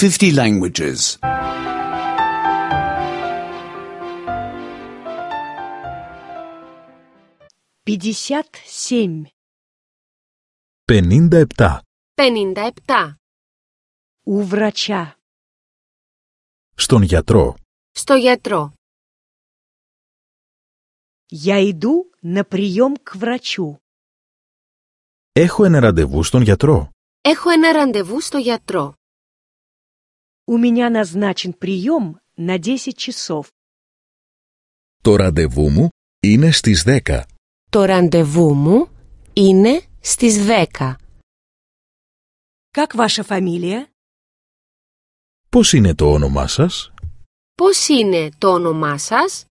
50 languages. 57. 57. 57. У врача. Στον γιατρό. Στο γιατρό. Я иду на прием к врачу. Έχω ένα ραντεβού στον γιατρό. Έχω ένα ραντεβού στο γιατρό. У меня назначен прием на 10 часов. Το ραντεβού μου είναι στις 10. Το ραντεβού μου είναι στις 10. Как ваша фамилия? Πώς είναι το όνομά σας? Πώς είναι το όνομά σας?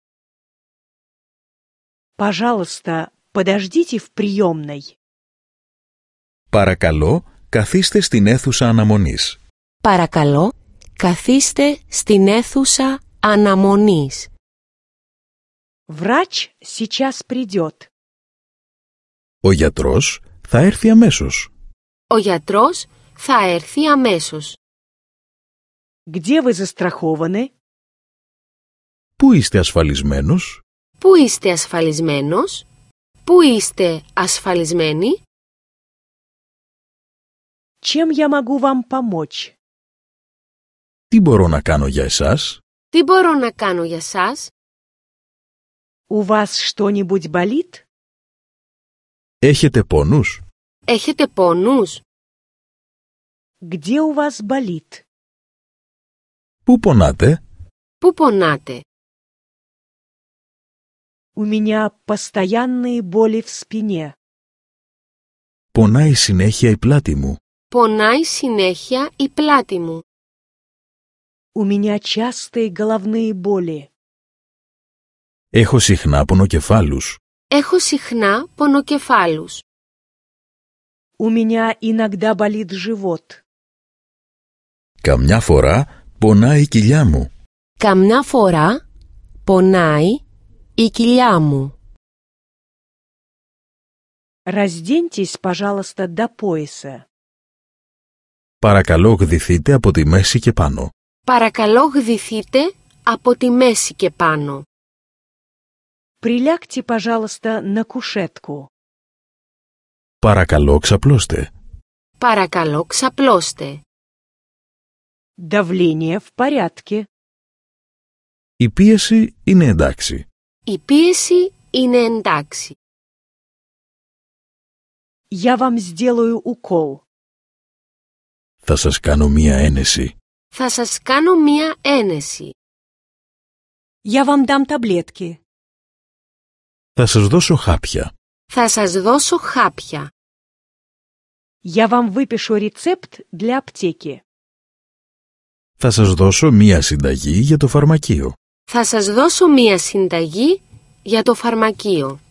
Пожалуйста, подождите в приемной. Παρακαλώ, καθίστε στην αίθουσα αναμονής. Παρακαλώ, καθίστε στην αίθουσα αναμονής. Врач сейчас придет. Ο γιατρός θα έρθει αμέσως. Ο γιατρός θα έρθει αμέσως. Где вы застрахованы? Πού είστε ασφαλισμένος? Πού είστε ασφαλισμένος? Πού είστε ασφαλισμένοι? Чем я могу вам помочь? Τι μπορώ να κάνω για εσάς? Τι μπορώ να κάνω για σας? У вас что-нибудь болит? Έχετε πόνους? Έχετε πόνους? Где у вас болит? Πού πονάτε? Πού πονάτε? У меня постоянные боли в спине. Πονάει συνέχεια η πλάτη μου. Πονάει συνέχεια η πλάτη μου. У меня частые головные боли. Έχω συχνά πονοκεφάλους. Έχω συχνά πονοκεφάλους. У меня иногда болит живот. Καμιά φορά πονάει η κοιλιά μου. Καμιά φορά πονάει η κοιλιά μου. Разденьтесь, пожалуйста, до пояса. Παρακαλώ γδυθείτε από τη μέση και πάνω. Παρακαλώ γδυθείτε από τη μέση και πάνω. Прилягте, пожалуйста, на кушетку. Παρακαλώ ξαπλώστε. Παρακαλώ ξαπλώστε. Давление в порядке. Η πίεση είναι εντάξει. Η πίεση είναι εντάξει. Я вам сделаю укол. Θα σας κάνω μία ένεση. Θα σας κάνω μία ένεση. Я вам дам таблетки. Θα σας δώσω χάπια. Θα σας δώσω χάπια. Я вам выпишу рецепт для аптеки. Θα σας δώσω μία συνταγή για το φαρμακείο. Θα σας δώσω μία συνταγή για το φαρμακείο.